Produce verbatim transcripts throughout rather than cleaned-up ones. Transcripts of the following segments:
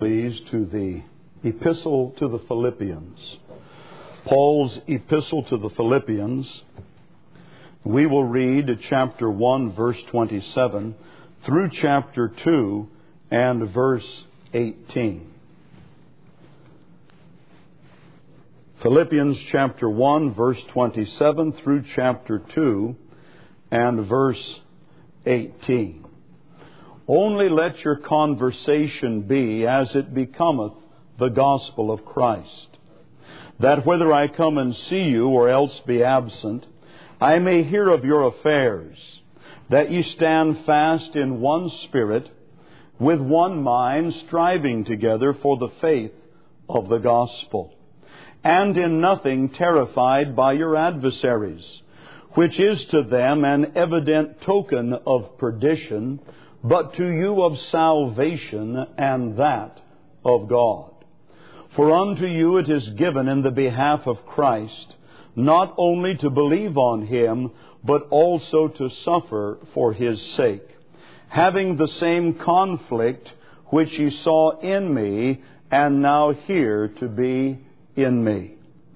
Please, to the Epistle to the Philippians. Paul's Epistle to the Philippians. We will read chapter one, verse twenty-seven, through chapter two and verse eighteen. Philippians chapter one, verse twenty-seven, through chapter two and verse eighteen. Only let your conversation be as it becometh the gospel of Christ, that whether I come and see you or else be absent, I may hear of your affairs, that ye stand fast in one spirit, with one mind, striving together for the faith of the gospel, and in nothing terrified by your adversaries, which is to them an evident token of perdition, but to you of salvation, and that of God. For unto you it is given in the behalf of Christ, not only to believe on Him, but also to suffer for His sake, having the same conflict which ye saw in me, and now hear to be in me.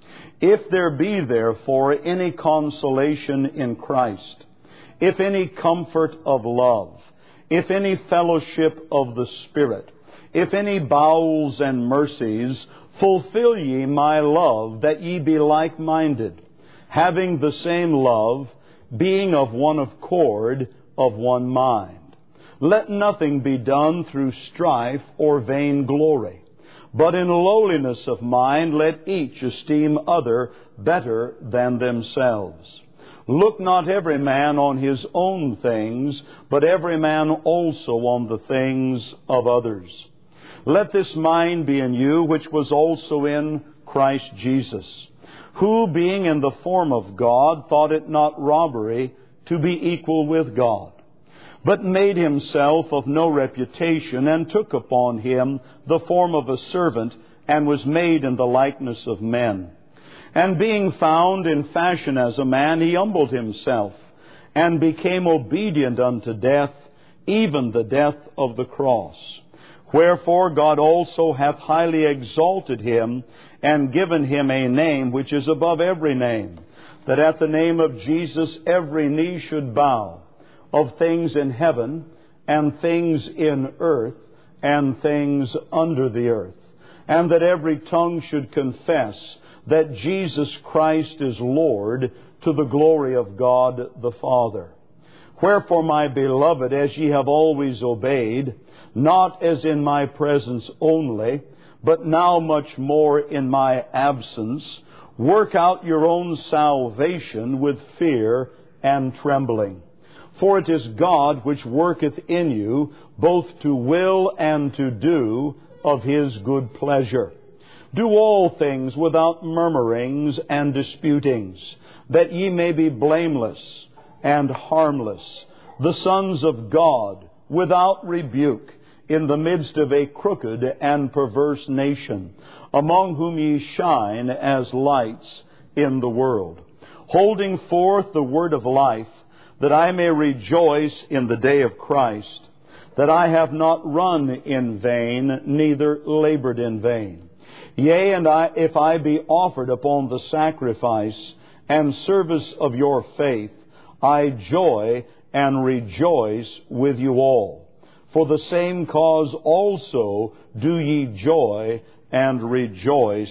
If there be therefore any consolation in Christ, if any comfort of love, if any fellowship of the Spirit, if any bowels and mercies, fulfill ye my love, that ye be like-minded, having the same love, being of one accord, of one mind. Let nothing be done through strife or vain glory, but in lowliness of mind let each esteem other better than themselves. Look not every man on his own things, but every man also on the things of others. Let this mind be in you, which was also in Christ Jesus, who, being in the form of God, thought it not robbery to be equal with God, but made himself of no reputation, and took upon him the form of a servant, and was made in the likeness of men. And being found in fashion as a man, he humbled himself, and became obedient unto death, even the death of the cross. Wherefore God also hath highly exalted him, and given him a name which is above every name, that at the name of Jesus every knee should bow, of things in heaven, and things in earth, and things under the earth, and that every tongue should confess that Jesus Christ is Lord, to the glory of God the Father. Wherefore, my beloved, as ye have always obeyed, not as in my presence only, but now much more in my absence, work out your own salvation with fear and trembling. For it is God which worketh in you, both to will and to do of His good pleasure. Do all things without murmurings and disputings, that ye may be blameless and harmless, the sons of God, without rebuke, in the midst of a crooked and perverse nation, among whom ye shine as lights in the world, holding forth the word of life, that I may rejoice in the day of Christ, that I have not run in vain, neither labored in vain. Yea, and I, if I be offered upon the sacrifice and service of your faith, I joy and rejoice with you all. For the same cause also do ye joy and rejoice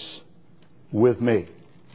with me.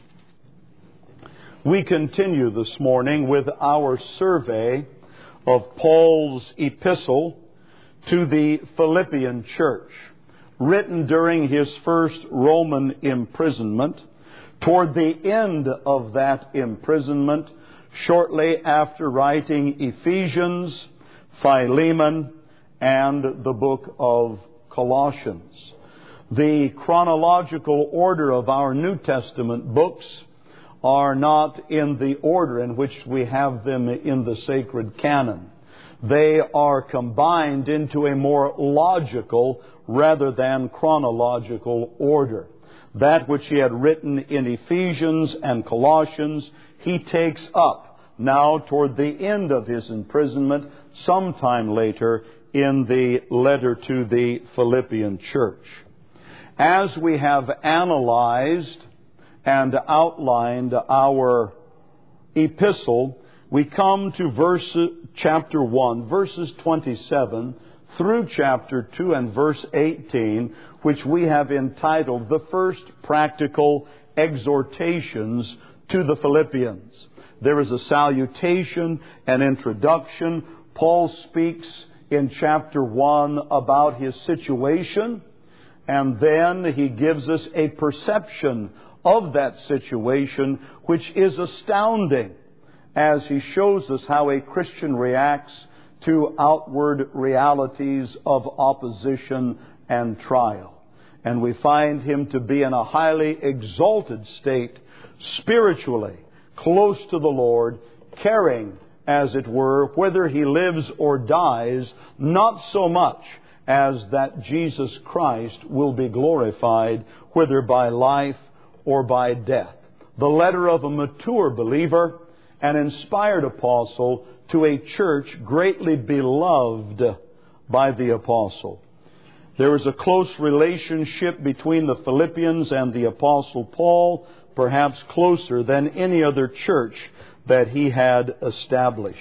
We continue this morning with our survey of Paul's epistle to the Philippian church, written during his first Roman imprisonment, toward the end of that imprisonment, shortly after writing Ephesians, Philemon, and the book of Colossians. The chronological order of our New Testament books are not in the order in which we have them in the sacred canon. They are combined into a more logical rather than chronological order. That which he had written in Ephesians and Colossians, he takes up now toward the end of his imprisonment, sometime later in the letter to the Philippian church. As we have analyzed and outlined our epistle, we come to verse, chapter one, verses twenty-seven through chapter two and verse eighteen, which we have entitled the first practical exhortations to the Philippians. There is a salutation, an introduction. Paul speaks in chapter one about his situation, and then he gives us a perception of that situation, which is astounding, as he shows us how a Christian reacts to outward realities of opposition and trial. And we find him to be in a highly exalted state, spiritually, close to the Lord, caring, as it were, whether he lives or dies, not so much as that Jesus Christ will be glorified, whether by life or by death. The letter of a mature believer, an inspired apostle to a church greatly beloved by the apostle. There is a close relationship between the Philippians and the apostle Paul, perhaps closer than any other church that he had established.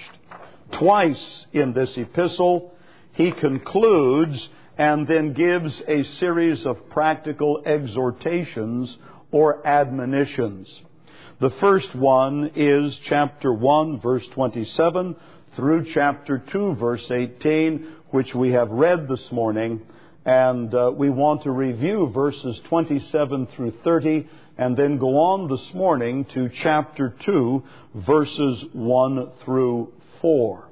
Twice in this epistle, he concludes and then gives a series of practical exhortations or admonitions. The first one is chapter one, verse twenty-seven, through chapter two, verse eighteen, which we have read this morning. And uh, we want to review verses twenty-seven through thirty, and then go on this morning to chapter two, verses one through four.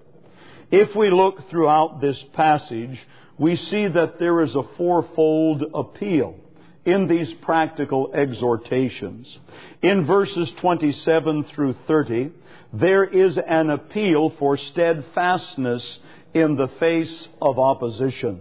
If we look throughout this passage, we see that there is a fourfold appeal in these practical exhortations. In verses twenty-seven through thirty, there is an appeal for steadfastness in the face of opposition.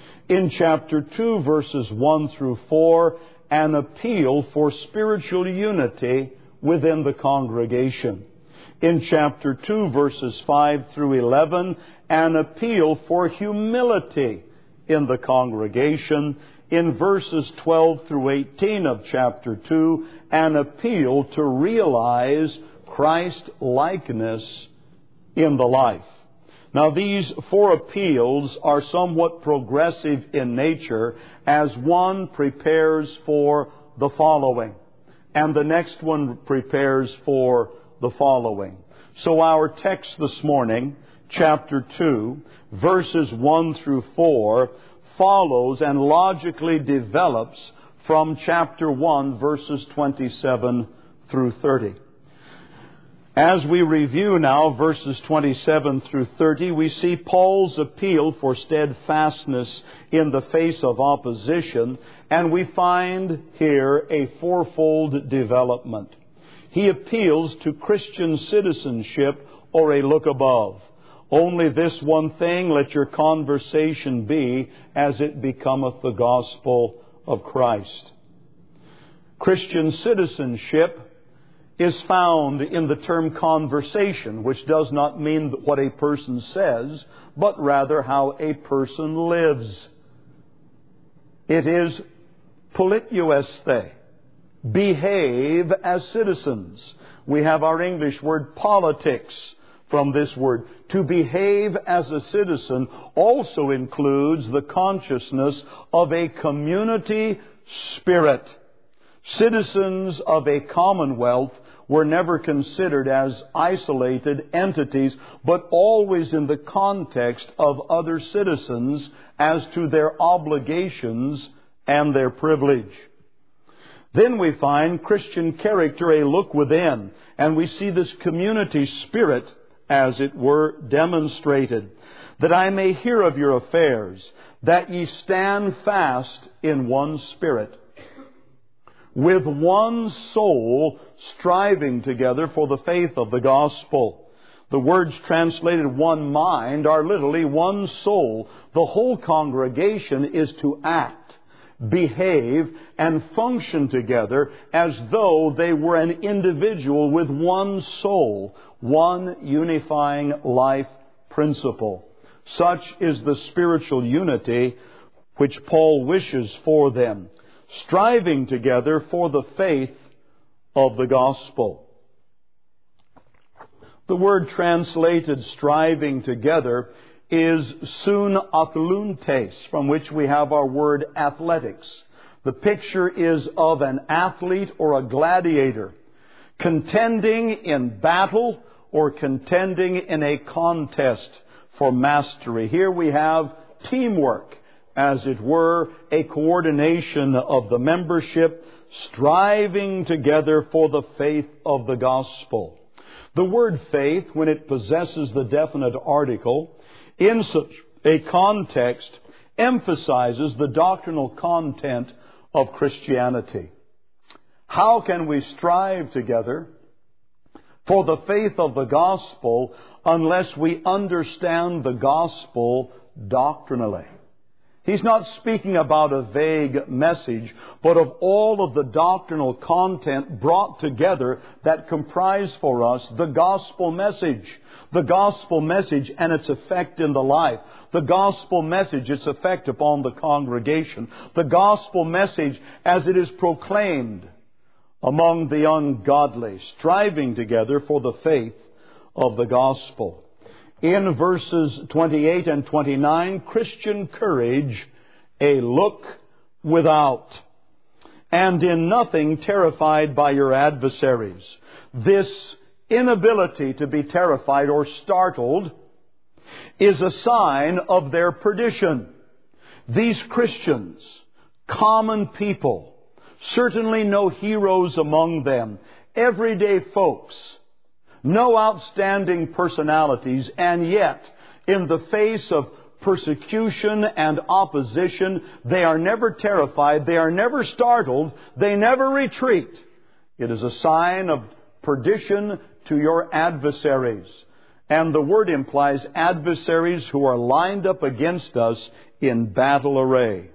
In chapter two, verses one through four, an appeal for spiritual unity within the congregation. In chapter two, verses five through eleven, an appeal for humility in the congregation. In verses twelve through eighteen of chapter two, an appeal to realize Christ-likeness in the life. Now, these four appeals are somewhat progressive in nature, as one prepares for the following, and the next one prepares for the following. So our text this morning, chapter two, verses one through four, follows and logically develops from chapter one, verses twenty-seven through thirty. As we review now verses twenty-seven through thirty, we see Paul's appeal for steadfastness in the face of opposition, and we find here a fourfold development. He appeals to Christian citizenship or a look above. Only this one thing let your conversation be, as it becometh the gospel of Christ. Christian citizenship is found in the term conversation, which does not mean what a person says, but rather how a person lives. It is politeuesthai, behave as citizens. We have our English word politics from this word. To behave as a citizen also includes the consciousness of a community spirit. Citizens of a commonwealth were never considered as isolated entities, but always in the context of other citizens as to their obligations and their privilege. Then we find Christian character a look within, and we see this community spirit, as it were, demonstrated. That I may hear of your affairs, that ye stand fast in one spirit, with one soul, striving together for the faith of the gospel. The words translated one mind are literally one soul. The whole congregation is to act, behave, and function together as though they were an individual with one soul, one unifying life principle. Such is the spiritual unity which Paul wishes for them, striving together for the faith of the gospel. The word translated striving together is sun athluntes, from which we have our word athletics. The picture is of an athlete or a gladiator contending in battle or contending in a contest for mastery. Here we have teamwork, as it were, a coordination of the membership striving together for the faith of the gospel. The word faith, when it possesses the definite article, in such a context, emphasizes the doctrinal content of Christianity. How can we strive together for the faith of the gospel unless we understand the gospel doctrinally? He's not speaking about a vague message, but of all of the doctrinal content brought together that comprise for us the gospel message. The gospel message and its effect in the life. The gospel message, its effect upon the congregation. The gospel message as it is proclaimed among the ungodly, striving together for the faith of the gospel. In verses twenty-eight and twenty-nine, Christian courage, a look without, and in nothing terrified by your adversaries. This inability to be terrified or startled is a sign of their perdition. These Christians, common people, certainly no heroes among them, everyday folks, no outstanding personalities, and yet, in the face of persecution and opposition, they are never terrified, they are never startled, they never retreat. It is a sign of perdition to your adversaries. And the word implies adversaries who are lined up against us in battle array.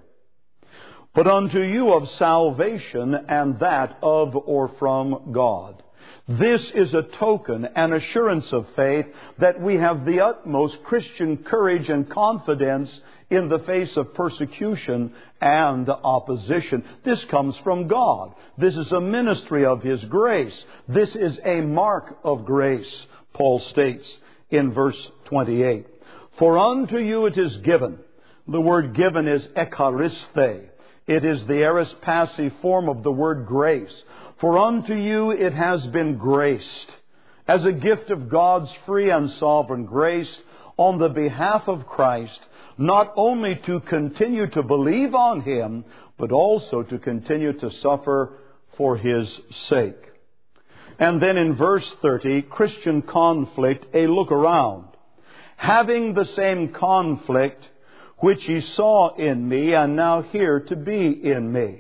But unto you of salvation, and that of or from God. This is a token, an assurance of faith, that we have the utmost Christian courage and confidence in the face of persecution and opposition. This comes from God. This is a ministry of His grace. This is a mark of grace, Paul states in verse twenty-eight. For unto you it is given. The word given is ekaristhe. It is the aorist passive form of the word grace. For unto you it has been graced, as a gift of God's free and sovereign grace, on the behalf of Christ, not only to continue to believe on Him, but also to continue to suffer for His sake. And then in verse thirty, Christian conflict, a look around. Having the same conflict which ye saw in me, and now here to be in me.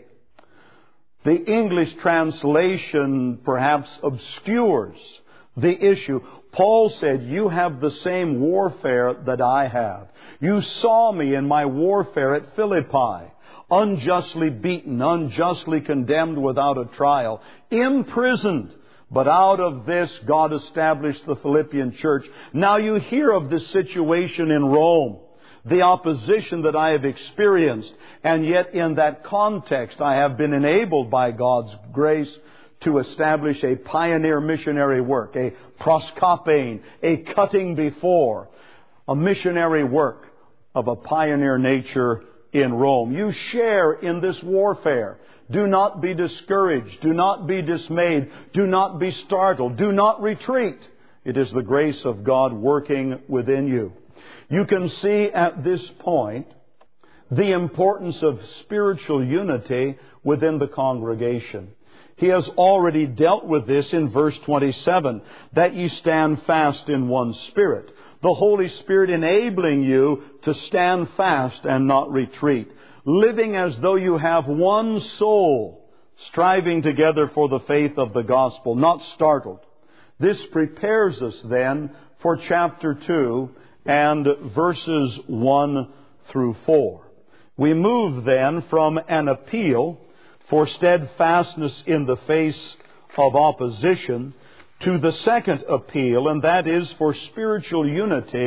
The English translation perhaps obscures the issue. Paul said, you have the same warfare that I have. You saw me in my warfare at Philippi, unjustly beaten, unjustly condemned without a trial, imprisoned. But out of this, God established the Philippian church. Now you hear of this situation in Rome, the opposition that I have experienced, and yet in that context I have been enabled by God's grace to establish a pioneer missionary work, a proskopane, a cutting before, a missionary work of a pioneer nature in Rome. You share in this warfare. Do not be discouraged. Do not be dismayed. Do not be startled. Do not retreat. It is the grace of God working within you. You can see at this point the importance of spiritual unity within the congregation. He has already dealt with this in verse twenty-seven, that ye stand fast in one spirit. The Holy Spirit enabling you to stand fast and not retreat. Living as though you have one soul, striving together for the faith of the gospel, not startled. This prepares us then for chapter two and verses one through four. We move then from an appeal for steadfastness in the face of opposition to the second appeal, and that is for spiritual unity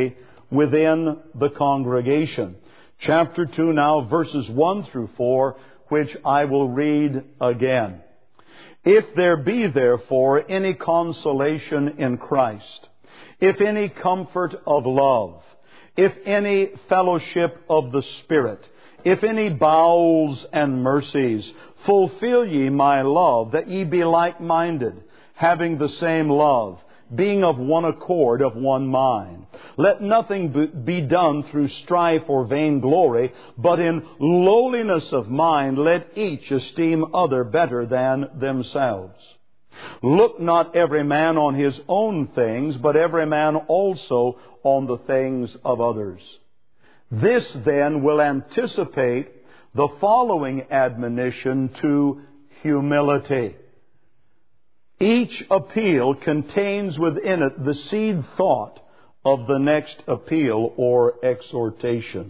within the congregation. Chapter two now, verses one through four, which I will read again. If there be therefore any consolation in Christ, if any comfort of love, if any fellowship of the Spirit, if any bowels and mercies, fulfill ye my love, that ye be like-minded, having the same love, being of one accord, of one mind. Let nothing be done through strife or vainglory, but in lowliness of mind let each esteem other better than themselves. Look not every man on his own things, but every man also on the things of others. This then will anticipate the following admonition to humility. Each appeal contains within it the seed thought of the next appeal or exhortation.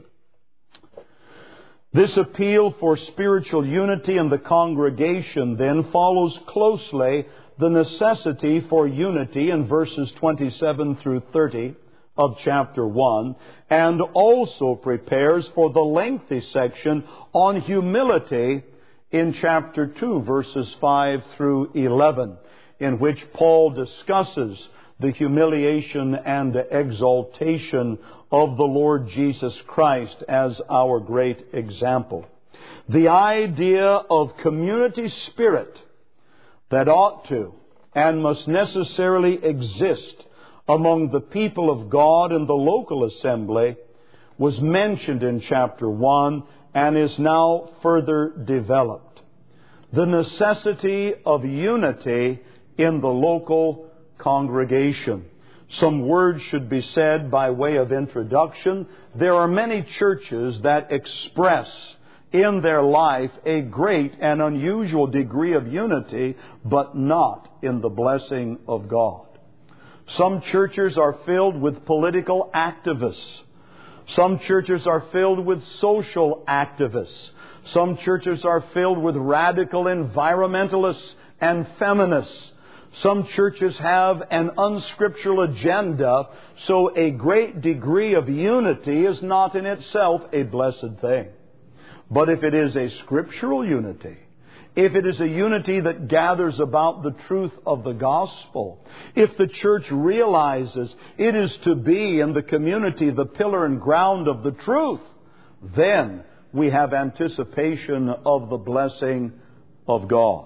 This appeal for spiritual unity in the congregation then follows closely the necessity for unity in verses twenty-seven through thirty of chapter one, and also prepares for the lengthy section on humility in chapter two, verses five through eleven, in which Paul discusses the humiliation and exaltation of the Lord Jesus Christ as our great example. The idea of community spirit that ought to and must necessarily exist among the people of God in the local assembly was mentioned in chapter one and is now further developed. The necessity of unity in the local congregation. Some words should be said by way of introduction. There are many churches that express in their life a great and unusual degree of unity, but not in the blessing of God. Some churches are filled with political activists. Some churches are filled with social activists. Some churches are filled with radical environmentalists and feminists. Some churches have an unscriptural agenda, so a great degree of unity is not in itself a blessed thing. But if it is a scriptural unity, if it is a unity that gathers about the truth of the gospel, if the church realizes it is to be in the community the pillar and ground of the truth, then we have anticipation of the blessing of God.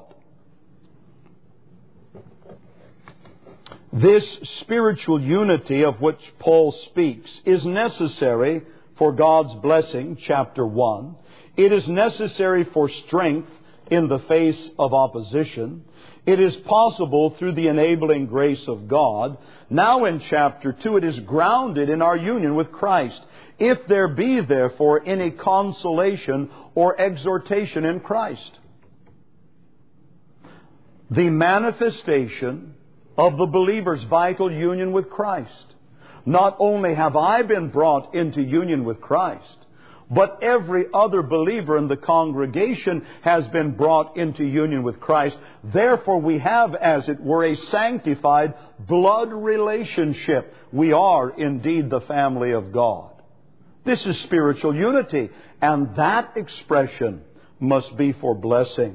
This spiritual unity of which Paul speaks is necessary for God's blessing, chapter one. It is necessary for strength in the face of opposition. It is possible through the enabling grace of God. Now in chapter two, it is grounded in our union with Christ. If there be therefore any consolation or exhortation in Christ. The manifestation of the believer's vital union with Christ. Not only have I been brought into union with Christ, but every other believer in the congregation has been brought into union with Christ. Therefore, we have, as it were, a sanctified blood relationship. We are indeed the family of God. This is spiritual unity, and that expression must be for blessing.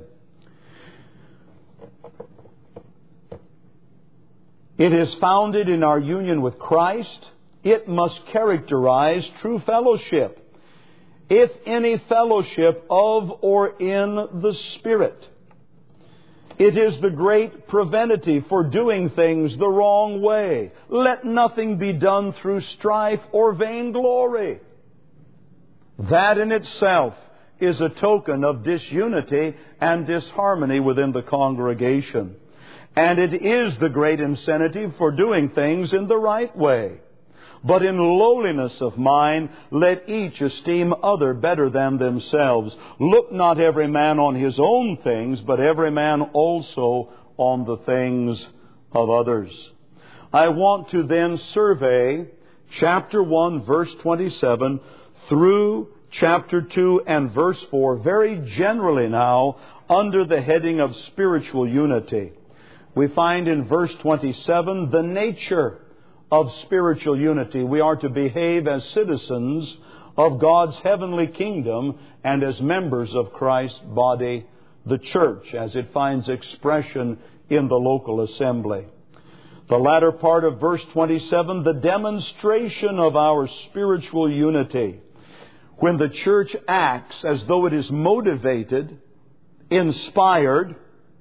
It is founded in our union with Christ. It must characterize true fellowship. If any fellowship of or in the Spirit. It is the great preventative for doing things the wrong way. Let nothing be done through strife or vainglory. That in itself is a token of disunity and disharmony within the congregation. And it is the great incentive for doing things in the right way. But in lowliness of mind, let each esteem other better than themselves. Look not every man on his own things, but every man also on the things of others. I want to then survey chapter one, verse twenty-seven, through chapter two and verse four, very generally now, under the heading of spiritual unity. We find in verse twenty-seven the nature of spiritual unity. We are to behave as citizens of God's heavenly kingdom and as members of Christ's body, the church, as it finds expression in the local assembly. The latter part of verse twenty-seven, the demonstration of our spiritual unity. When the church acts as though it is motivated, inspired,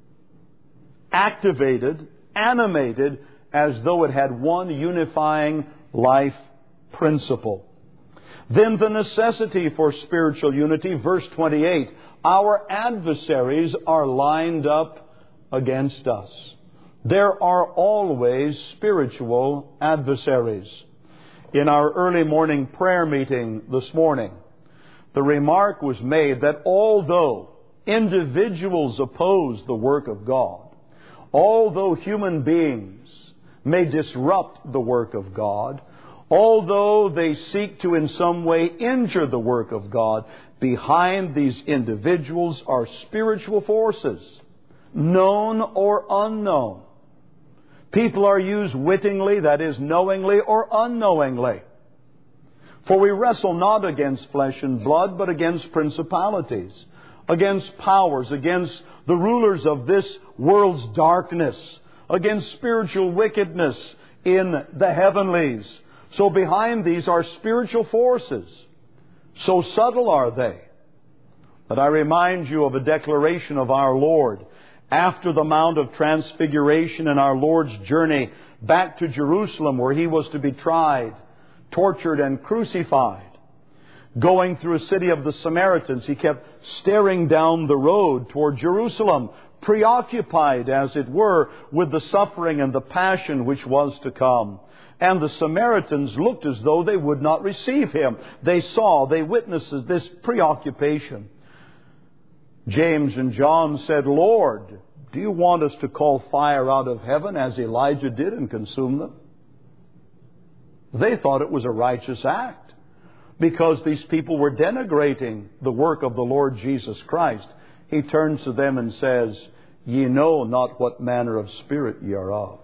activated, animated, as though it had one unifying life principle. Then the necessity for spiritual unity, verse twenty-eight. Our adversaries are lined up against us. There are always spiritual adversaries. In our early morning prayer meeting this morning, the remark was made that although individuals oppose the work of God, although human beings may disrupt the work of God, although they seek to in some way injure the work of God, behind these individuals are spiritual forces, known or unknown. People are used wittingly, that is, knowingly or unknowingly. For we wrestle not against flesh and blood, but against principalities, against powers, against the rulers of this world's darkness, against spiritual wickedness in the heavenlies. So behind these are spiritual forces. So subtle are they. But I remind you of a declaration of our Lord after the Mount of Transfiguration and our Lord's journey back to Jerusalem, where He was to be tried, tortured, and crucified. Going through a city of the Samaritans, He kept staring down the road toward Jerusalem, preoccupied, as it were, with the suffering and the passion which was to come. And the Samaritans looked as though they would not receive Him. They saw, they witnessed this preoccupation. James and John said, Lord, do you want us to call fire out of heaven as Elijah did and consume them? They thought it was a righteous act because these people were denigrating the work of the Lord Jesus Christ. He turns to them and says, Ye know not what manner of spirit ye are of.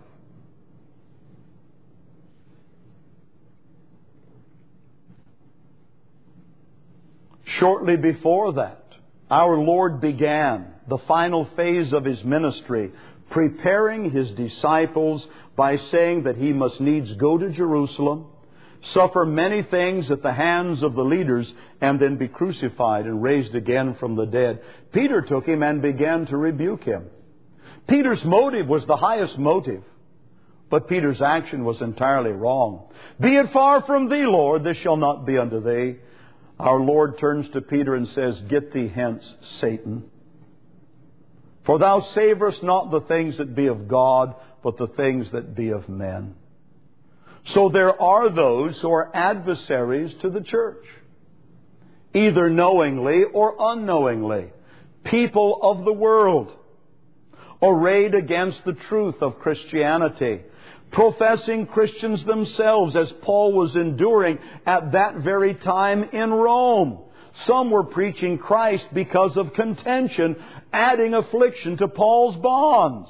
Shortly before that, our Lord began the final phase of His ministry, preparing His disciples by saying that He must needs go to Jerusalem, suffer many things at the hands of the leaders, and then be crucified and raised again from the dead. Peter took Him and began to rebuke Him. Peter's motive was the highest motive, but Peter's action was entirely wrong. Be it far from thee, Lord, this shall not be unto thee. Our Lord turns to Peter and says, Get thee hence, Satan. For thou savorest not the things that be of God, but the things that be of men. So there are those who are adversaries to the church, either knowingly or unknowingly. People of the world, arrayed against the truth of Christianity, professing Christians themselves, as Paul was enduring at that very time in Rome. Some were preaching Christ because of contention, adding affliction to Paul's bonds.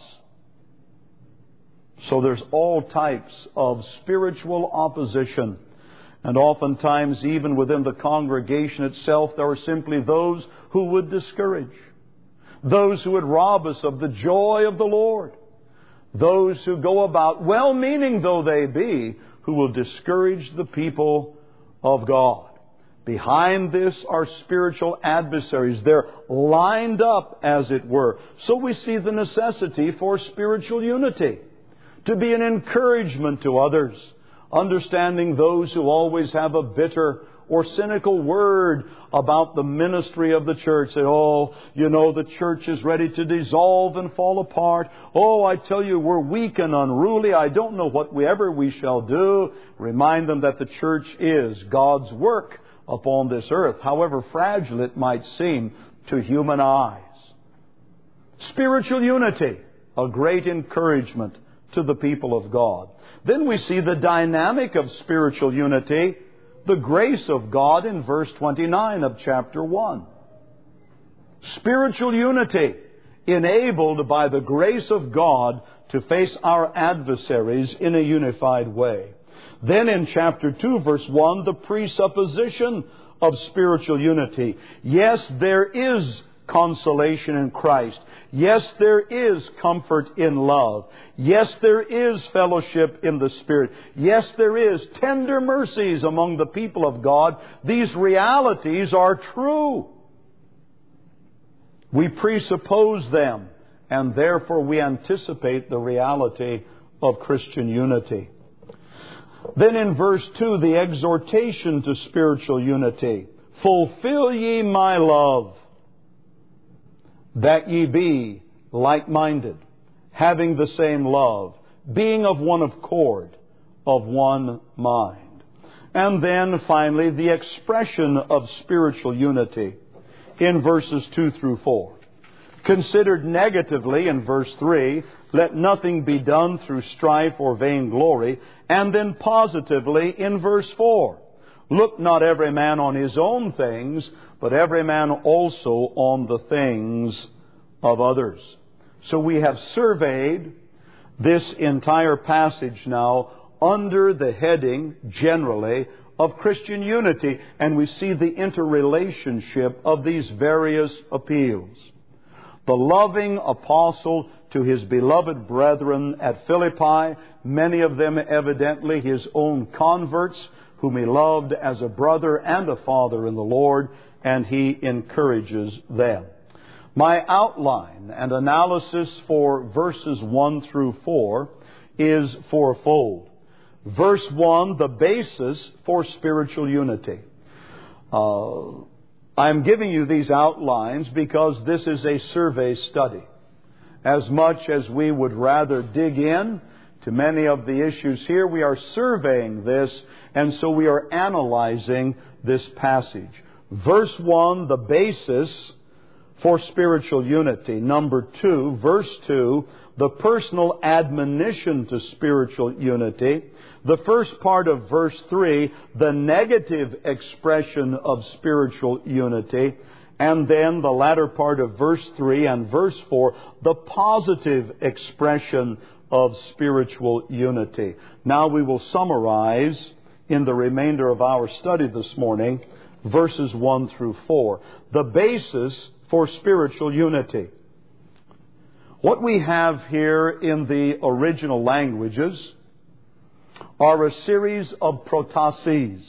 So there's all types of spiritual opposition. And oftentimes, even within the congregation itself, there are simply those who would discourage, those who would rob us of the joy of the Lord. Those who go about, well-meaning though they be, who will discourage the people of God. Behind this are spiritual adversaries. They're lined up, as it were. So we see the necessity for spiritual unity, to be an encouragement to others, understanding those who always have a bitter or cynical word about the ministry of the church. Say, oh, you know, the church is ready to dissolve and fall apart. Oh, I tell you, we're weak and unruly. I don't know what we ever we shall do. Remind them that the church is God's work upon this earth, however fragile it might seem to human eyes. Spiritual unity, a great encouragement to the people of God. Then we see the dynamic of spiritual unity, the grace of God, in verse twenty-nine of chapter one. Spiritual unity enabled by the grace of God to face our adversaries in a unified way. Then in chapter two, verse one, the presupposition of spiritual unity. Yes, there is consolation in Christ. Yes, there is comfort in love. Yes, there is fellowship in the Spirit. Yes, there is tender mercies among the people of God. These realities are true. We presuppose them, and therefore we anticipate the reality of Christian unity. Then in verse two, the exhortation to spiritual unity. Fulfill ye my love, that ye be like-minded, having the same love, being of one accord, of one mind. And then finally, the expression of spiritual unity in verses two through four. Considered negatively in verse three, let nothing be done through strife or vainglory. And then positively in verse four, look not every man on his own things, but every man also on the things of others. So we have surveyed this entire passage now under the heading, generally, of Christian unity, and we see the interrelationship of these various appeals. The loving apostle to his beloved brethren at Philippi, many of them evidently his own converts, whom he loved as a brother and a father in the Lord, and he encourages them. My outline and analysis for verses one through four is fourfold. Verse one, the basis for spiritual unity. Uh, I'm giving you these outlines because this is a survey study. As much as we would rather dig in to many of the issues here, we are surveying this, and so we are analyzing this passage. Verse one, the basis for spiritual unity. Number two, verse two, the personal admonition to spiritual unity. The first part of verse three, the negative expression of spiritual unity. And then the latter part of verse three and verse four, the positive expression of spiritual unity. Now we will summarize in the remainder of our study this morning, verses one through four. The basis for spiritual unity. What we have here in the original languages are a series of protoses.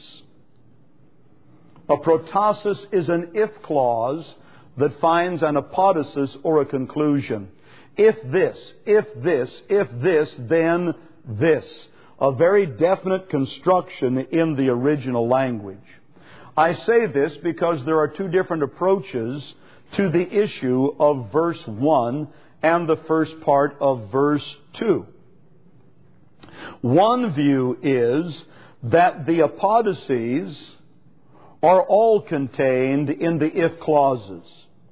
A protasis is an if clause that finds an apodosis or a conclusion. If this, if this, if this, then this. A very definite construction in the original language. I say this because there are two different approaches to the issue of verse one and the first part of verse two. One view is that the apodoses are all contained in the if clauses.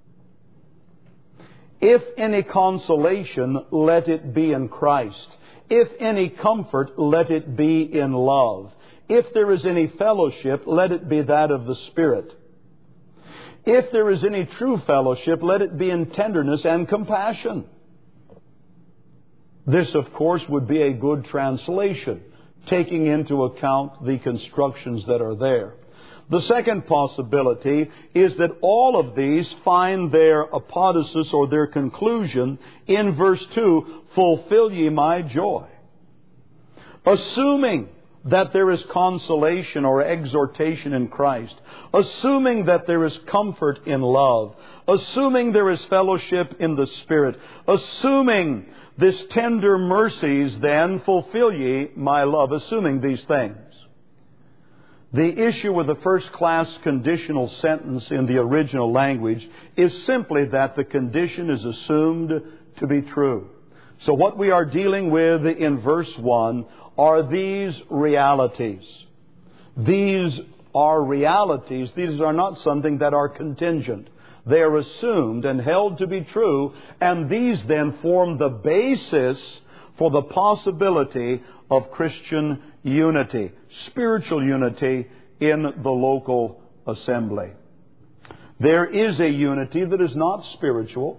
If any consolation, let it be in Christ. If any comfort, let it be in love. If there is any fellowship, let it be that of the Spirit. If there is any true fellowship, let it be in tenderness and compassion. This, of course, would be a good translation, taking into account the constructions that are there. The second possibility is that all of these find their apodosis or their conclusion in verse two, fulfill ye my joy. Assuming that there is consolation or exhortation in Christ, assuming that there is comfort in love, assuming there is fellowship in the Spirit, assuming this tender mercies, then fulfill ye my love, assuming these things. The issue with the first-class conditional sentence in the original language is simply that the condition is assumed to be true. So what we are dealing with in verse one are these realities. These are realities. These are not something that are contingent. They are assumed and held to be true, and these then form the basis for the possibility of Christian unity, spiritual unity in the local assembly. There is a unity that is not spiritual.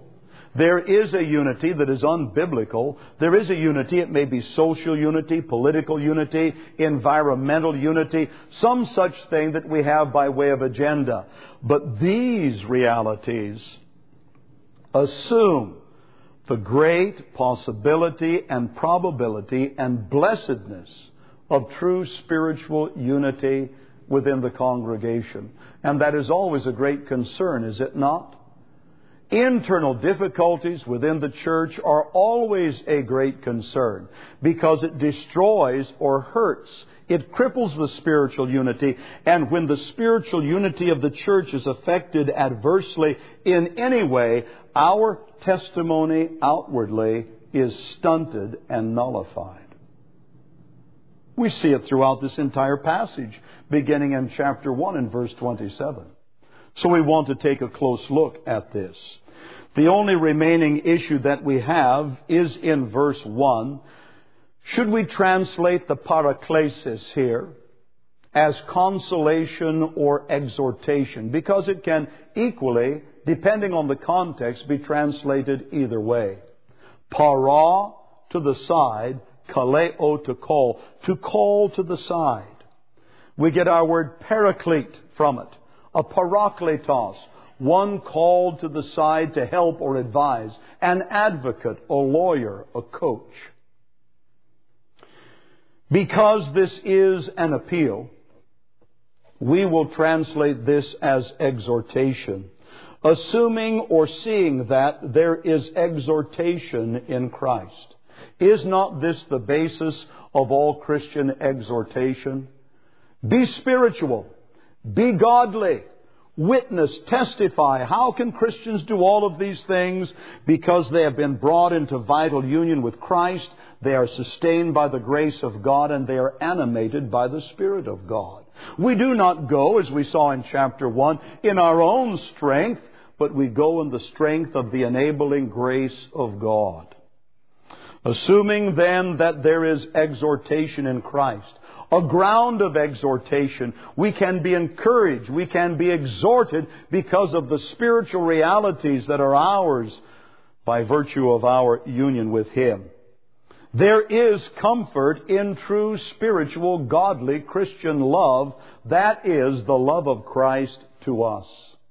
There is a unity that is unbiblical. There is a unity. It may be social unity, political unity, environmental unity, some such thing that we have by way of agenda. But these realities assume the great possibility and probability and blessedness of true spiritual unity within the congregation. And that is always a great concern, is it not? Internal difficulties within the church are always a great concern because it destroys or hurts. It cripples the spiritual unity. And when the spiritual unity of the church is affected adversely in any way, our testimony outwardly is stunted and nullified. We see it throughout this entire passage, beginning in chapter one and verse twenty-seven. So we want to take a close look at this. The only remaining issue that we have is in verse one. Should we translate the paraklesis here as consolation or exhortation? Because it can equally, depending on the context, be translated either way. Para, to the side, kaleo, to call. To call to the side. We get our word paraclete from it. A parakletos. One called to the side to help or advise. An advocate, a lawyer, a coach. Because this is an appeal, we will translate this as exhortation, assuming or seeing that there is exhortation in Christ. Is not this the basis of all Christian exhortation? Be spiritual. Be godly. Witness, testify. How can Christians do all of these things? Because they have been brought into vital union with Christ. They are sustained by the grace of God, and they are animated by the Spirit of God. We do not go, as we saw in chapter one, in our own strength, but we go in the strength of the enabling grace of God. Assuming then that there is exhortation in Christ, a ground of exhortation, we can be encouraged, we can be exhorted because of the spiritual realities that are ours by virtue of our union with Him. There is comfort in true spiritual, godly Christian love. That is the love of Christ to us.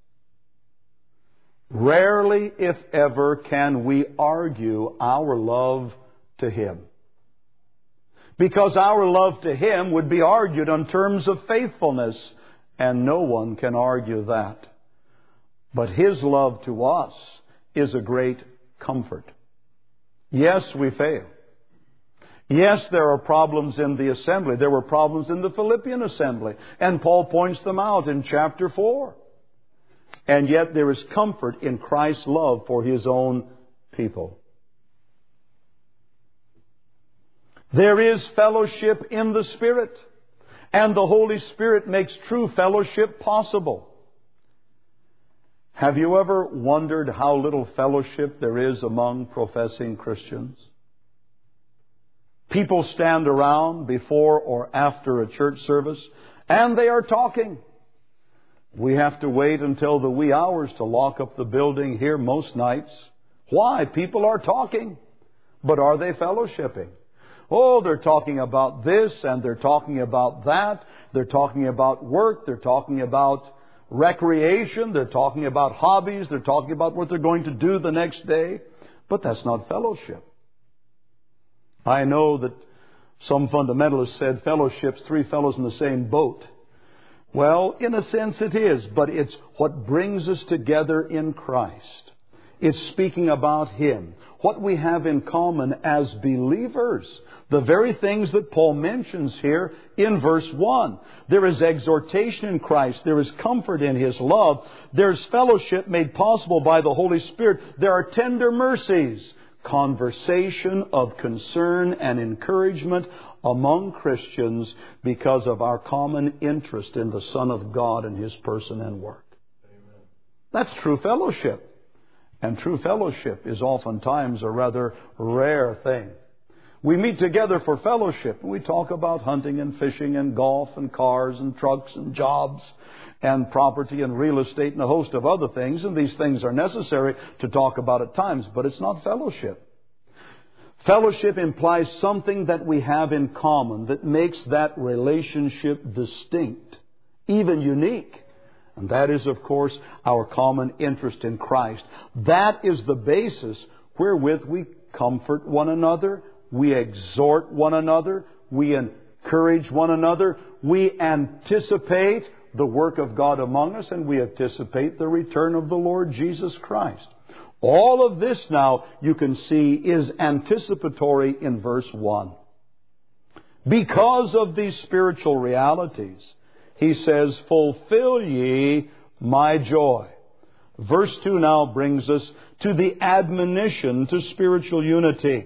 Rarely, if ever, can we argue our love to Him. Because our love to Him would be argued on terms of faithfulness, and no one can argue that. But His love to us is a great comfort. Yes, we fail. Yes, there are problems in the assembly. There were problems in the Philippian assembly, and Paul points them out in chapter four. And yet there is comfort in Christ's love for His own people. There is fellowship in the Spirit, and the Holy Spirit makes true fellowship possible. Have you ever wondered how little fellowship there is among professing Christians? People stand around before or after a church service, and they are talking. We have to wait until the wee hours to lock up the building here most nights. Why? People are talking. But are they fellowshipping? Oh, they're talking about this and they're talking about that. They're talking about work. They're talking about recreation. They're talking about hobbies. They're talking about what they're going to do the next day. But that's not fellowship. I know that some fundamentalists said fellowship's three fellows in the same boat. Well, in a sense it is, but it's what brings us together in Christ. It's speaking about Him. What we have in common as believers. The very things that Paul mentions here in verse one. There is exhortation in Christ. There is comfort in His love. There's fellowship made possible by the Holy Spirit. There are tender mercies. Conversation of concern and encouragement among Christians because of our common interest in the Son of God and His person and work. Amen. That's true fellowship. And true fellowship is oftentimes a rather rare thing. We meet together for fellowship. We talk about hunting and fishing and golf and cars and trucks and jobs and property and real estate and a host of other things. And these things are necessary to talk about at times, but it's not fellowship. Fellowship implies something that we have in common that makes that relationship distinct, even unique. And that is, of course, our common interest in Christ. That is the basis wherewith we comfort one another, we exhort one another, we encourage one another, we anticipate the work of God among us, and we anticipate the return of the Lord Jesus Christ. All of this now, you can see, is anticipatory in verse one. Because of these spiritual realities, he says, fulfill ye my joy. Verse two now brings us to the admonition to spiritual unity.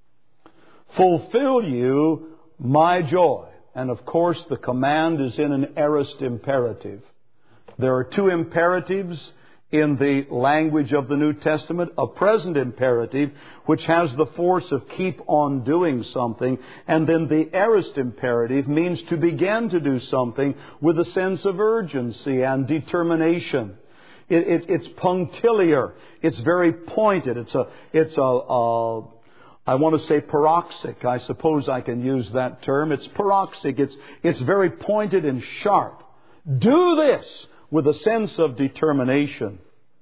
Fulfill you my joy. And of course, the command is in an aorist imperative. There are two imperatives in the language of the New Testament, a present imperative, which has the force of keep on doing something, and then the aorist imperative means to begin to do something with a sense of urgency and determination. It, it, it's punctiliar. It's very pointed. It's a, it's a, a, I want to say paroxic. I suppose I can use that term. It's paroxic. It's, it's very pointed and sharp. Do this with a sense of determination.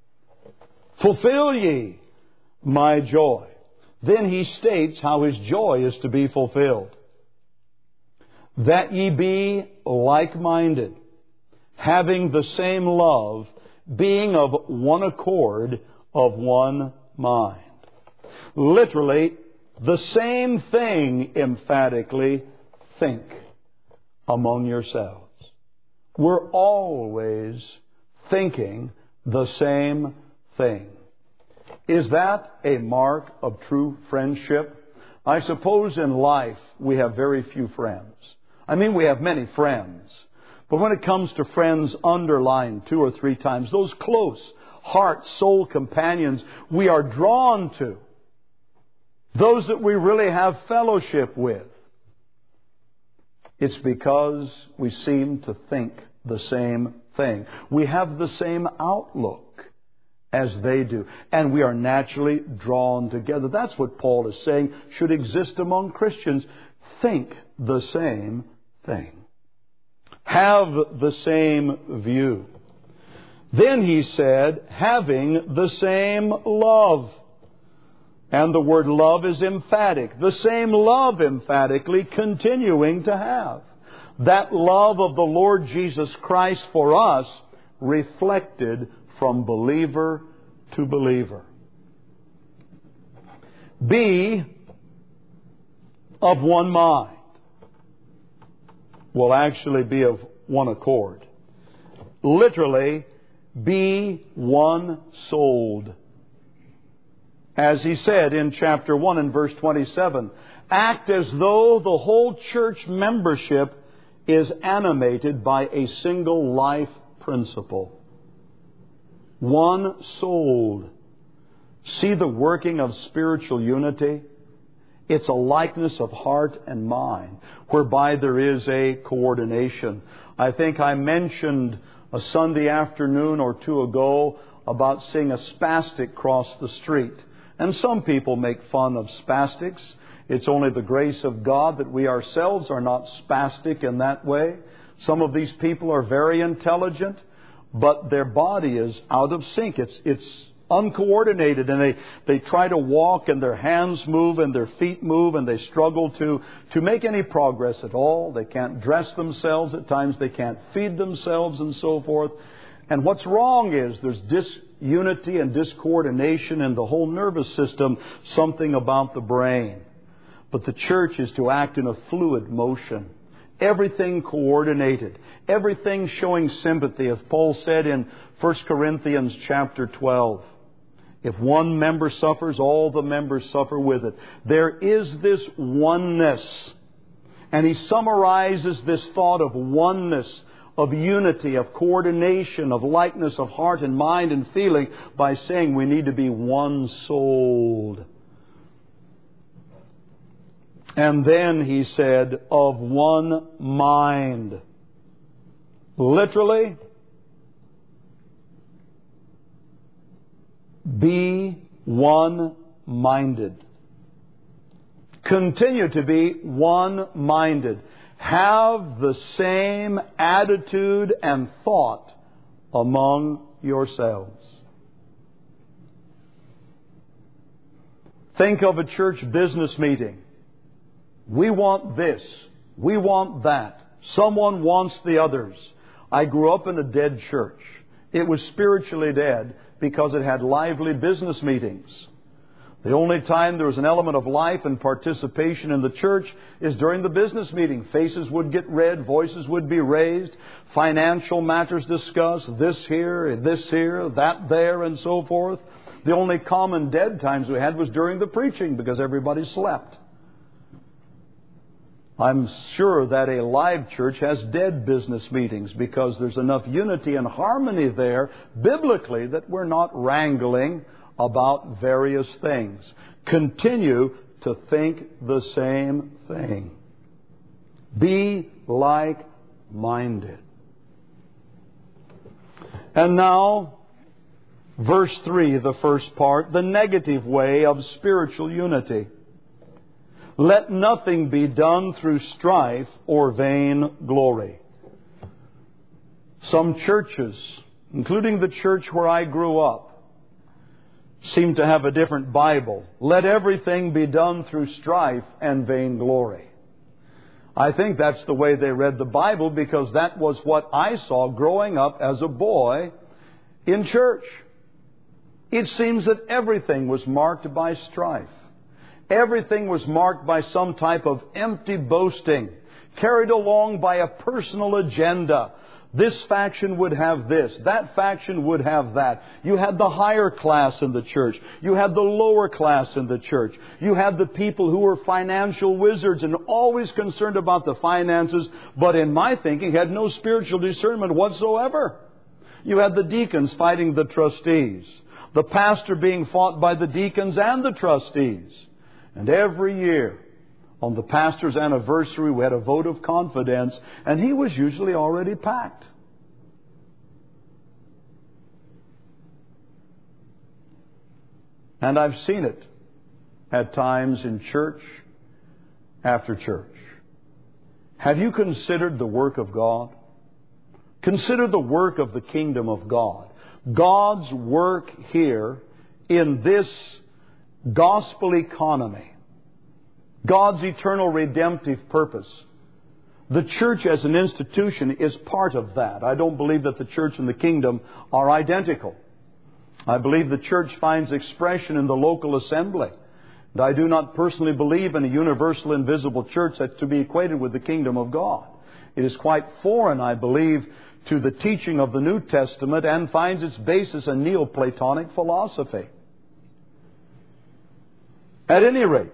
Fulfill ye my joy. Then he states how his joy is to be fulfilled. That ye be like-minded, having the same love, being of one accord, of one mind. Literally, the same thing, emphatically, think among yourselves. We're always thinking the same thing. Is that a mark of true friendship? I suppose in life we have very few friends. I mean, we have many friends. But when it comes to friends underlined two or three times, those close heart, soul companions we are drawn to, those that we really have fellowship with, it's because we seem to think the same thing. We have the same outlook as they do. And we are naturally drawn together. That's what Paul is saying should exist among Christians. Think the same thing. Have the same view. Then he said, having the same love. And the word love is emphatic. The same love, emphatically, continuing to have. That love of the Lord Jesus Christ for us reflected from believer to believer. Be of one mind. Will actually be of one accord. Literally, be one-souled. As he said in chapter one and verse twenty-seven, act as though the whole church membership is animated by a single life principle. One-souled. See the working of spiritual unity? It's a likeness of heart and mind, whereby there is a coordination. I think I mentioned a Sunday afternoon or two ago about seeing a spastic cross the street. And some people make fun of spastics. It's only the grace of God that we ourselves are not spastic in that way. Some of these people are very intelligent, but their body is out of sync. It's it's uncoordinated, and they, they try to walk, and their hands move, and their feet move, and they struggle to, to make any progress at all. They can't dress themselves. At times they can't feed themselves, and so forth. And what's wrong is there's disunity and discoordination in the whole nervous system, something about the brain. But the church is to act in a fluid motion. Everything coordinated. Everything showing sympathy. As Paul said in First Corinthians chapter twelve. If one member suffers, all the members suffer with it. There is this oneness. And he summarizes this thought of oneness, of unity, of coordination, of likeness of heart and mind and feeling by saying we need to be one-souled. And then he said, of one mind. Literally, be one-minded. Continue to be one-minded. Have the same attitude and thought among yourselves. Think of a church business meeting. We want this. We want that. Someone wants the others. I grew up in a dead church. It was spiritually dead because it had lively business meetings. The only time there was an element of life and participation in the church is during the business meeting. Faces would get red, voices would be raised, financial matters discussed, this here, this here, that there, and so forth. The only common dead times we had was during the preaching because everybody slept. I'm sure that a live church has dead business meetings because there's enough unity and harmony there biblically that we're not wrangling about various things. Continue to think the same thing. Be like-minded. And now, verse three, the first part, the negative way of spiritual unity. Let nothing be done through strife or vain glory. Some churches, including the church where I grew up, seem to have a different Bible. Let everything be done through strife and vain glory. I think that's the way they read the Bible because that was what I saw growing up as a boy in church. It seems that everything was marked by strife. Everything was marked by some type of empty boasting, carried along by a personal agenda. This faction would have this. That faction would have that. You had the higher class in the church. You had the lower class in the church. You had the people who were financial wizards and always concerned about the finances, but in my thinking had no spiritual discernment whatsoever. You had the deacons fighting the trustees. The pastor being fought by the deacons and the trustees. And every year, on the pastor's anniversary, we had a vote of confidence, and he was usually already packed. And I've seen it at times in church after church. Have you considered the work of God? Consider the work of the kingdom of God. God's work here in this gospel economy. God's eternal redemptive purpose. The church as an institution is part of that. I don't believe that the church and the kingdom are identical. I believe the church finds expression in the local assembly. And I do not personally believe in a universal invisible church that's to be equated with the kingdom of God. It is quite foreign, I believe, to the teaching of the New Testament and finds its basis in Neoplatonic philosophy. At any rate,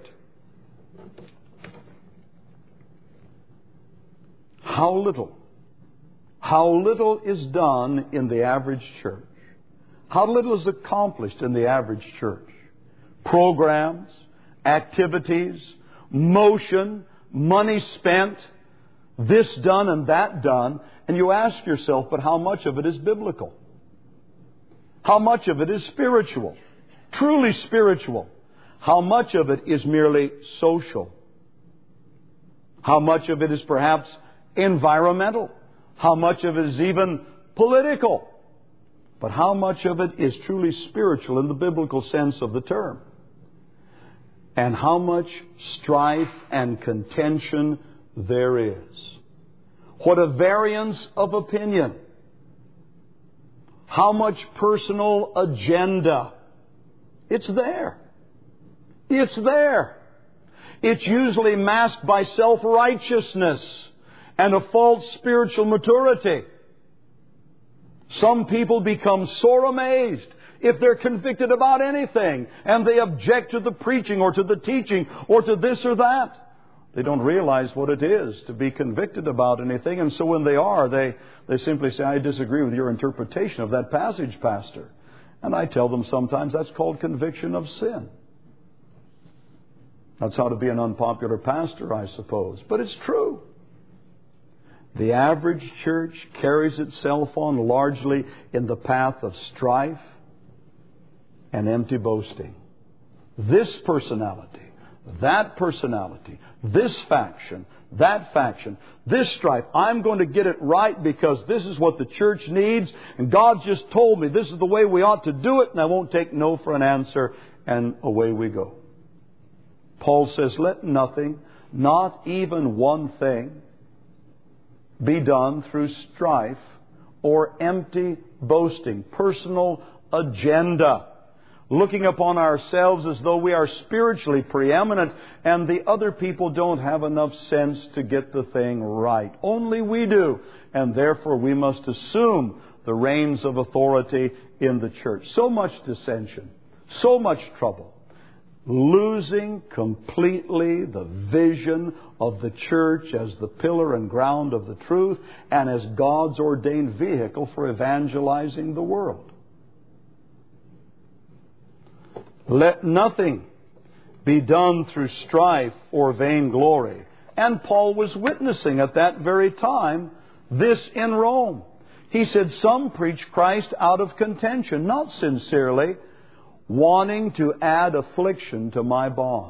how little, how little is done in the average church. How little is accomplished in the average church. Programs, activities, motion, money spent, this done and that done. And you ask yourself, but how much of it is biblical? How much of it is spiritual? Truly spiritual. How much of it is merely social? How much of it is perhaps environmental? How much of it is even political? But how much of it is truly spiritual in the biblical sense of the term? And how much strife and contention there is. What a variance of opinion. How much personal agenda. It's there. It's there. It's usually masked by self-righteousness and a false spiritual maturity. Some people become sore amazed if they're convicted about anything and they object to the preaching or to the teaching or to this or that. They don't realize what it is to be convicted about anything, and so when they are, they, they simply say, I disagree with your interpretation of that passage, Pastor. And I tell them sometimes that's called conviction of sin. That's how to be an unpopular pastor, I suppose. But it's true. The average church carries itself on largely in the path of strife and empty boasting. This personality, that personality, this faction, that faction, this strife. I'm going to get it right because this is what the church needs. And God just told me this is the way we ought to do it. And I won't take no for an answer. And away we go. Paul says, let nothing, not even one thing, be done through strife or empty boasting, personal agenda, looking upon ourselves as though we are spiritually preeminent and the other people don't have enough sense to get the thing right. Only we do, and therefore we must assume the reins of authority in the church. So much dissension, so much trouble. Losing completely the vision of the church as the pillar and ground of the truth and as God's ordained vehicle for evangelizing the world. Let nothing be done through strife or vainglory. And Paul was witnessing at that very time this in Rome. He said, some preach Christ out of contention, not sincerely, wanting to add affliction to my bonds.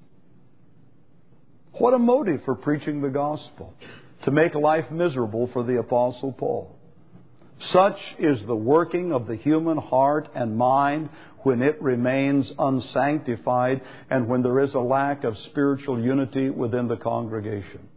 What a motive for preaching the gospel, to make life miserable for the Apostle Paul. Such is the working of the human heart and mind when it remains unsanctified and when there is a lack of spiritual unity within the congregation.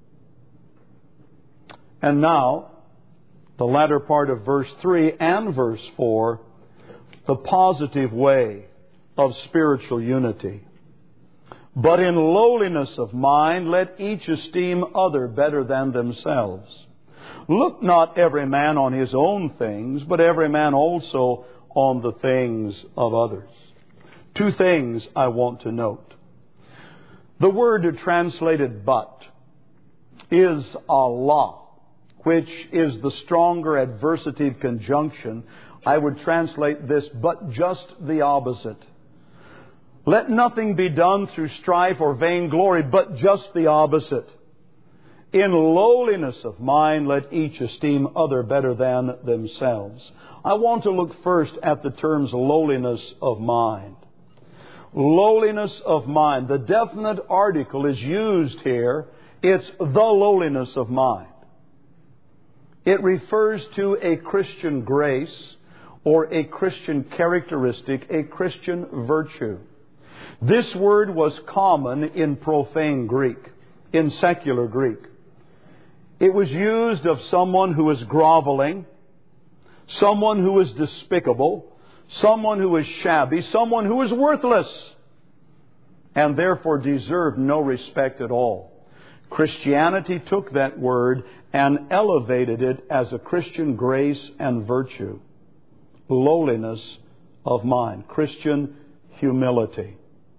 And now, the latter part of verse three and verse four, the positive way of spiritual unity. But in lowliness of mind, let each esteem other better than themselves. Look not every man on his own things, but every man also on the things of others. Two things I want to note. The word translated but is Allah, which is the stronger adversative conjunction. I would translate this, but just the opposite. Let nothing be done through strife or vainglory, but just the opposite. In lowliness of mind, let each esteem other better than themselves. I want to look first at the terms lowliness of mind. Lowliness of mind. The definite article is used here. It's the lowliness of mind. It refers to a Christian grace or a Christian characteristic, a Christian virtue. This word was common in profane Greek, in secular Greek. It was used of someone who is groveling, someone who is despicable, someone who is shabby, someone who is worthless, and therefore deserved no respect at all. Christianity took that word and elevated it as a Christian grace and virtue. Lowliness of mind. Christian humility.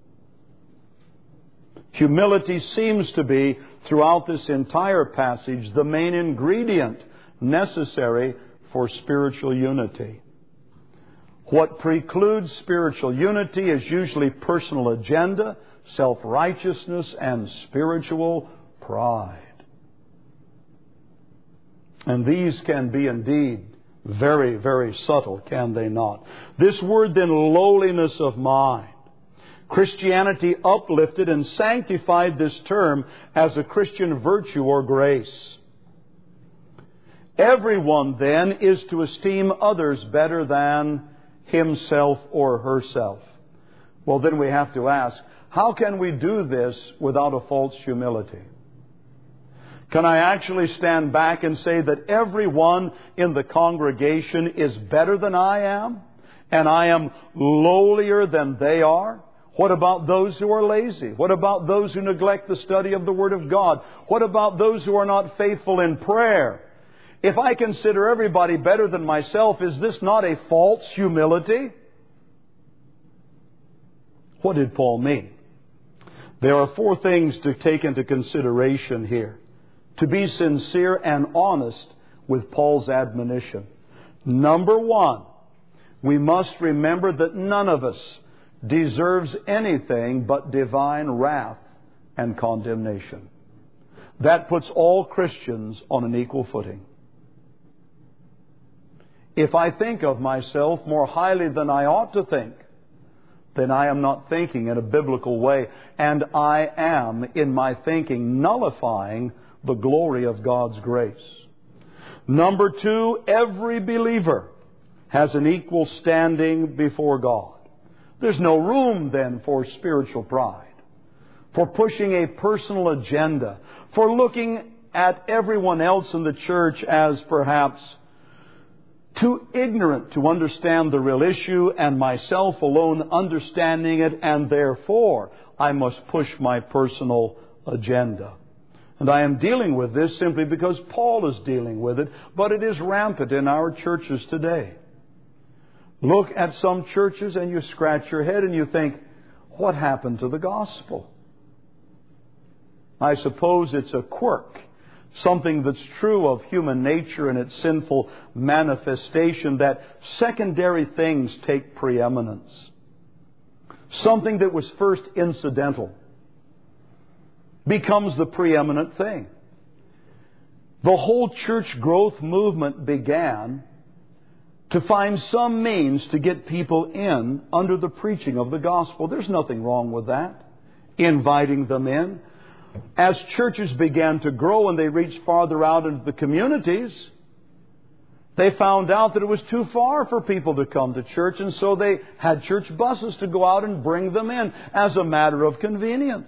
Humility seems to be, throughout this entire passage, the main ingredient necessary for spiritual unity. What precludes spiritual unity is usually personal agenda, self-righteousness, and spiritual pride. And these can be indeed very, very subtle, can they not? This word then, lowliness of mind. Christianity uplifted and sanctified this term as a Christian virtue or grace. Everyone then is to esteem others better than himself or herself. Well, then we have to ask, how can we do this without a false humility? Can I actually stand back and say that everyone in the congregation is better than I am, and I am lowlier than they are? What about those who are lazy? What about those who neglect the study of the Word of God? What about those who are not faithful in prayer? If I consider everybody better than myself, is this not a false humility? What did Paul mean? There are four things to take into consideration here to be sincere and honest with Paul's admonition. Number one, we must remember that none of us deserves anything but divine wrath and condemnation. That puts all Christians on an equal footing. If I think of myself more highly than I ought to think, then I am not thinking in a biblical way, and I am, in my thinking, nullifying the glory of God's grace. Number two, every believer has an equal standing before God. There's no room then for spiritual pride, for pushing a personal agenda, for looking at everyone else in the church as perhaps too ignorant to understand the real issue, and myself alone understanding it, and therefore I must push my personal agenda. And I am dealing with this simply because Paul is dealing with it, but it is rampant in our churches today. Look at some churches and you scratch your head and you think, what happened to the gospel? I suppose it's a quirk, something that's true of human nature and its sinful manifestation, that secondary things take preeminence. Something that was first incidental becomes the preeminent thing. The whole church growth movement began to find some means to get people in under the preaching of the gospel. There's nothing wrong with that. Inviting them in. As churches began to grow and they reached farther out into the communities, they found out that it was too far for people to come to church, and so they had church buses to go out and bring them in as a matter of convenience.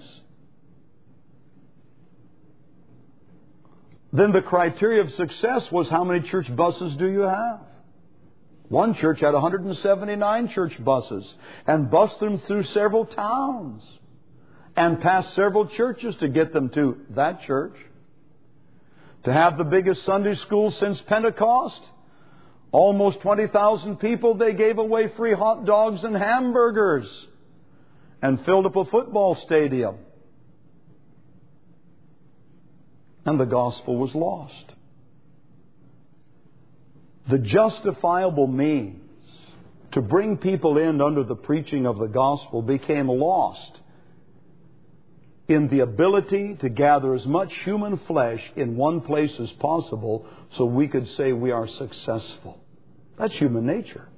Then the criteria of success was, how many church buses do you have? One church had one hundred seventy-nine church buses and bussed them through several towns and past several churches to get them to that church. To have the biggest Sunday school since Pentecost, almost twenty thousand people, they gave away free hot dogs and hamburgers and filled up a football stadium. And the gospel was lost. The justifiable means to bring people in under the preaching of the gospel became lost in the ability to gather as much human flesh in one place as possible so we could say we are successful. That's human nature.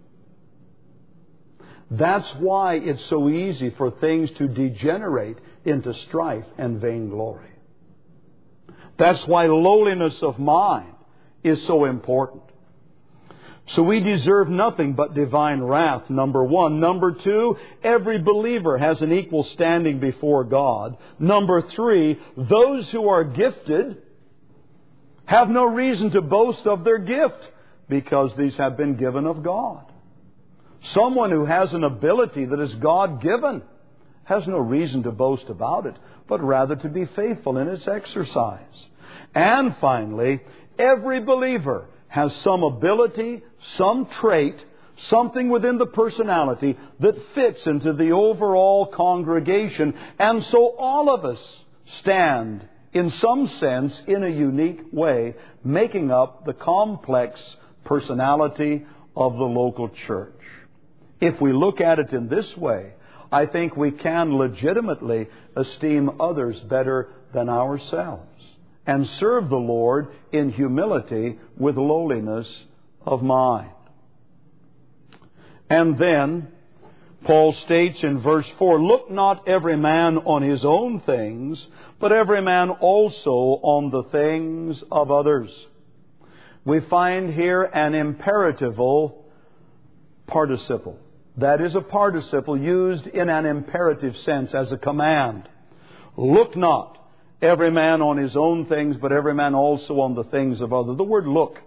That's why it's so easy for things to degenerate into strife and vainglory. That's why lowliness of mind is so important. So we deserve nothing but divine wrath, number one. Number two, every believer has an equal standing before God. Number three, those who are gifted have no reason to boast of their gift, because these have been given of God. Someone who has an ability that is God-given has no reason to boast about it, but rather to be faithful in its exercise. And finally, every believer has some ability, some trait, something within the personality that fits into the overall congregation. And so all of us stand, in some sense, in a unique way, making up the complex personality of the local church. If we look at it in this way, I think we can legitimately esteem others better than ourselves and serve the Lord in humility with lowliness of mind. And then Paul states in verse four, "Look not every man on his own things, but every man also on the things of others." We find here an imperatival participle. That is a participle used in an imperative sense as a command. Look not every man on his own things, but every man also on the things of others. The word look,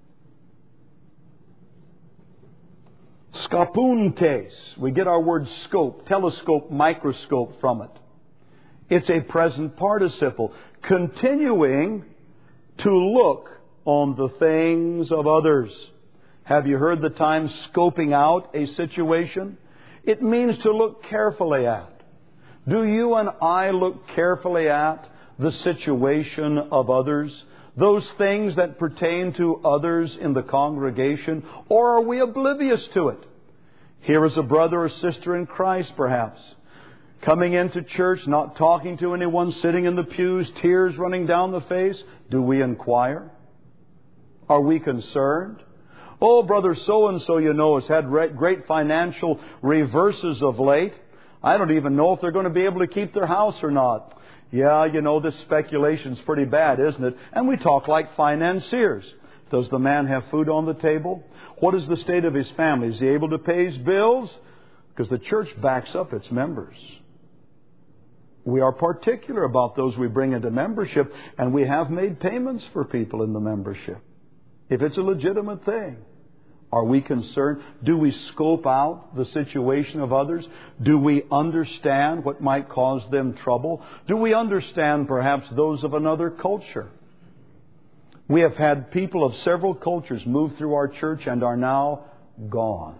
skopuntes, we get our word scope, telescope, microscope from it. It's a present participle, continuing to look on the things of others. Have you heard the time scoping out a situation? It means to look carefully at. Do you and I look carefully at the situation of others, those things that pertain to others in the congregation, or are we oblivious to it? Here is a brother or sister in Christ, perhaps, coming into church, not talking to anyone, sitting in the pews, tears running down the face. Do we inquire? Are we concerned? Oh, brother so-and-so, you know, has had great financial reverses of late. I don't even know if they're going to be able to keep their house or not. Yeah, you know, this speculation's pretty bad, isn't it? And we talk like financiers. Does the man have food on the table? What is the state of his family? Is he able to pay his bills? Because the church backs up its members. We are particular about those we bring into membership, and we have made payments for people in the membership. If it's a legitimate thing, are we concerned? Do we scope out the situation of others? Do we understand what might cause them trouble? Do we understand perhaps those of another culture? We have had people of several cultures move through our church and are now gone.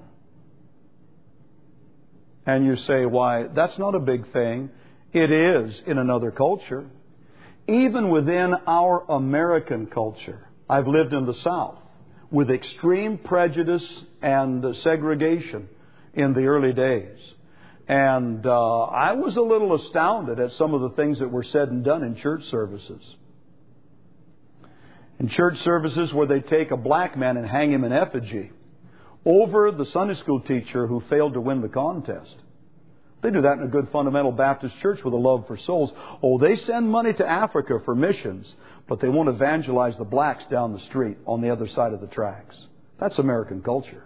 And you say, why, that's not a big thing. It is in another culture. Even within our American culture. I've lived in the South with extreme prejudice and segregation in the early days. And uh, I was a little astounded at some of the things that were said and done in church services. In church services where they take a black man and hang him in effigy over the Sunday school teacher who failed to win the contest. They do that in a good fundamental Baptist church with a love for souls. Oh, they send money to Africa for missions, but they won't evangelize the blacks down the street on the other side of the tracks. That's American culture.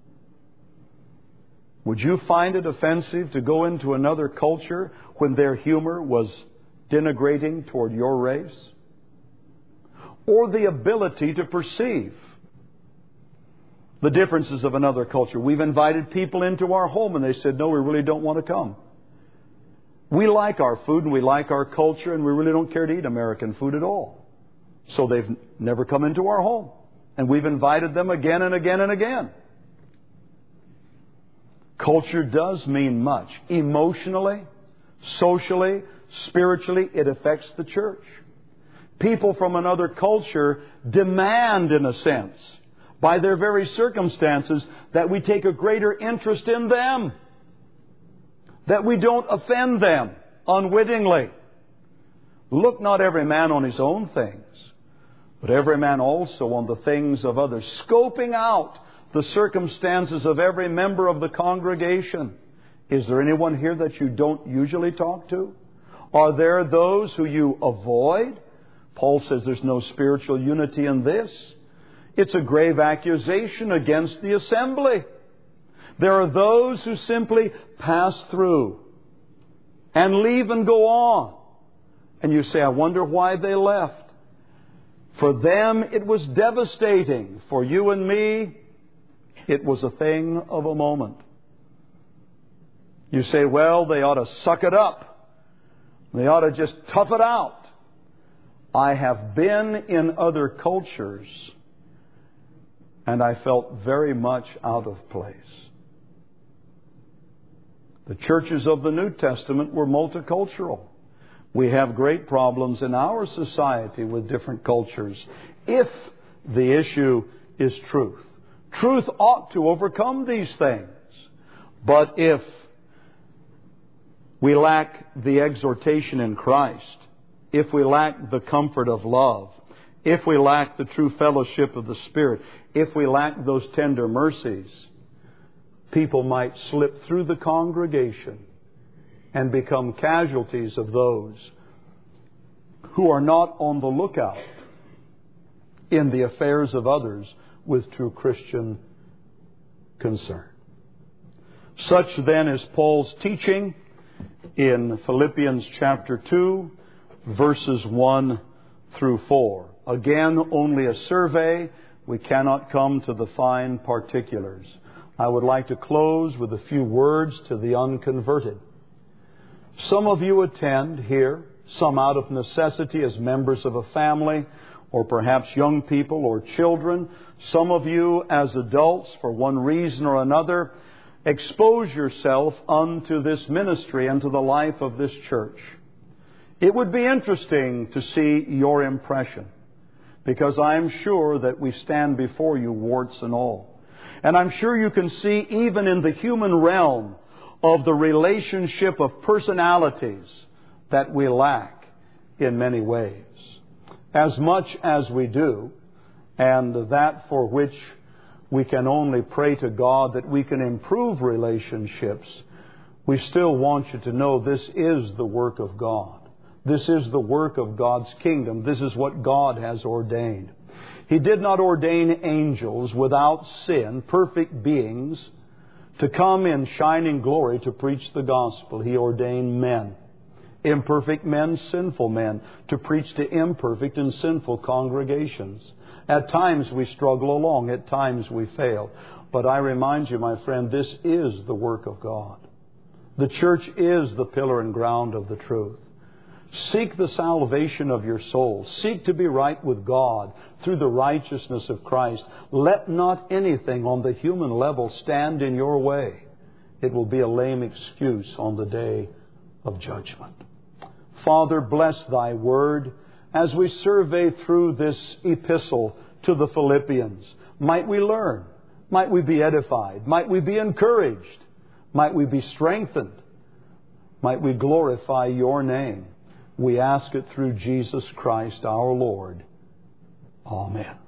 Would you find it offensive to go into another culture when their humor was denigrating toward your race? Or the ability to perceive the differences of another culture. We've invited people into our home and they said, no, we really don't want to come. We like our food and we like our culture and we really don't care to eat American food at all. So they've never come into our home. And we've invited them again and again and again. Culture does mean much. Emotionally, socially, spiritually, it affects the church. People from another culture demand, in a sense, by their very circumstances, that we take a greater interest in them. That we don't offend them unwittingly. Look not every man on his own things, but every man also on the things of others. Scoping out the circumstances of every member of the congregation. Is there anyone here that you don't usually talk to? Are there those who you avoid? Paul says there's no spiritual unity in this. It's a grave accusation against the assembly. There are those who simply pass through and leave and go on. And you say, I wonder why they left. For them, it was devastating. For you and me, it was a thing of a moment. You say, well, they ought to suck it up. They ought to just tough it out. I have been in other cultures and I felt very much out of place. The churches of the New Testament were multicultural. We have great problems in our society with different cultures if the issue is truth. Truth ought to overcome these things. But if we lack the exhortation in Christ, if we lack the comfort of love, if we lack the true fellowship of the Spirit, if we lack those tender mercies, people might slip through the congregation and become casualties of those who are not on the lookout in the affairs of others with true Christian concern. Such then is Paul's teaching in Philippians chapter two, verses one through four. Again, only a survey. We cannot come to the fine particulars. I would like to close with a few words to the unconverted. Some of you attend here, some out of necessity as members of a family, or perhaps young people or children. Some of you as adults, for one reason or another, expose yourself unto this ministry and to the life of this church. It would be interesting to see your impression, because I'm sure that we stand before you warts and all. And I'm sure you can see even in the human realm of the relationship of personalities that we lack in many ways. As much as we do, and that for which we can only pray to God that we can improve relationships, we still want you to know this is the work of God. This is the work of God's kingdom. This is what God has ordained. He did not ordain angels without sin, perfect beings, to come in shining glory to preach the gospel. He ordained men, imperfect men, sinful men, to preach to imperfect and sinful congregations. At times we struggle along. At times we fail. But I remind you, my friend, this is the work of God. The church is the pillar and ground of the truth. Seek the salvation of your soul. Seek to be right with God through the righteousness of Christ. Let not anything on the human level stand in your way. It will be a lame excuse on the day of judgment. Father, bless Thy word as we survey through this epistle to the Philippians. Might we learn? Might we be edified? Might we be encouraged? Might we be strengthened? Might we glorify Your name? We ask it through Jesus Christ our Lord. Amen.